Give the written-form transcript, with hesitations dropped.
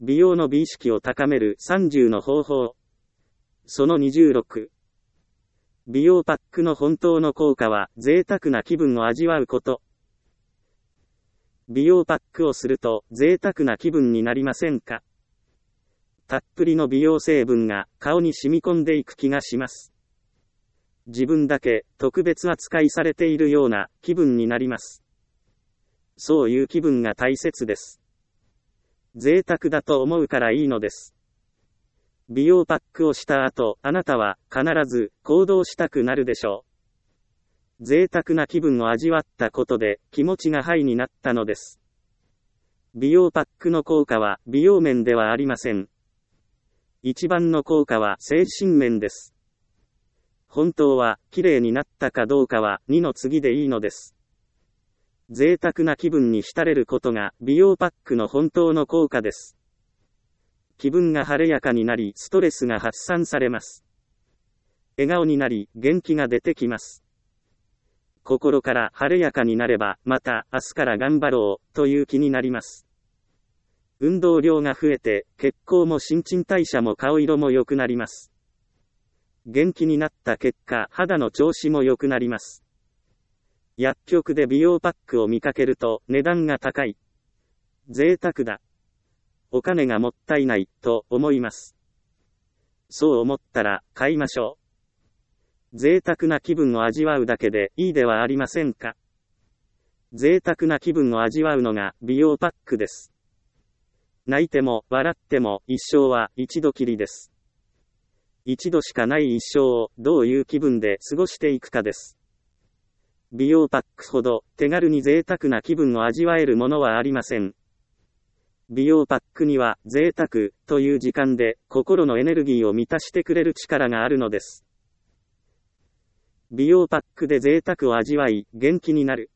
美容の美意識を高める30の方法。その26。美容パックの本当の効果は贅沢な気分を味わうこと。美容パックをすると贅沢な気分になりませんか？たっぷりの美容成分が顔に染み込んでいく気がします。自分だけ特別扱いされているような気分になります。そういう気分が大切です。贅沢だと思うからいいのです。美容パックをした後、あなたは必ず行動したくなるでしょう。贅沢な気分を味わったことで気持ちがハイになったのです。美容パックの効果は美容面ではありません。一番の効果は精神面です。本当は綺麗になったかどうかは2の次でいいのです。贅沢な気分に浸れることが美容パックの本当の効果です。気分が晴れやかになりストレスが発散されます。笑顔になり元気が出てきます。心から晴れやかになればまた明日から頑張ろうという気になります。運動量が増えて血行も新陳代謝も顔色も良くなります。元気になった結果肌の調子も良くなります。薬局で美容パックを見かけると値段が高い。贅沢だ。お金がもったいないと思います。そう思ったら買いましょう。贅沢な気分を味わうだけでいいではありませんか。贅沢な気分を味わうのが美容パックです。泣いても笑っても一生は一度きりです。一度しかない一生をどういう気分で過ごしていくかです。美容パックほど手軽に贅沢な気分を味わえるものはありません。美容パックには贅沢という時間で心のエネルギーを満たしてくれる力があるのです。美容パックで贅沢を味わい元気になる。